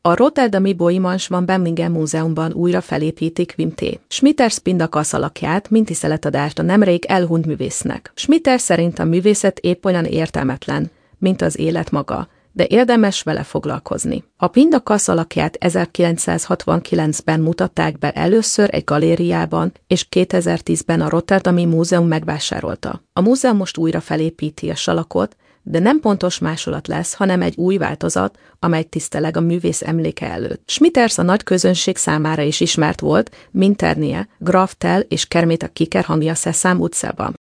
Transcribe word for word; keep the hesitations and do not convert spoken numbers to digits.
A Rotterdami Boijmans van Birmingham Múzeumban újra felépítik Wim T. Schmitters Pindakasz alakját, mint tiszteletadást a nemrég elhunyt művésznek. Schmitters szerint a művészet épp olyan értelmetlen, mint az élet maga, de érdemes vele foglalkozni. A Pindakasz alakját ezerkilencszázhatvankilencben mutatták be először egy galériában, és kétezer-tízben a Rotterdami Múzeum megvásárolta. A múzeum most újra felépíti a salakot, de nem pontos másolat lesz, hanem egy új változat, amely tiszteleg a művész emléke előtt. Schmitters a nagy közönség számára is ismert volt, mint Ternie, Graf Tell és Kermit a Kikerhangja Szeszám utcában.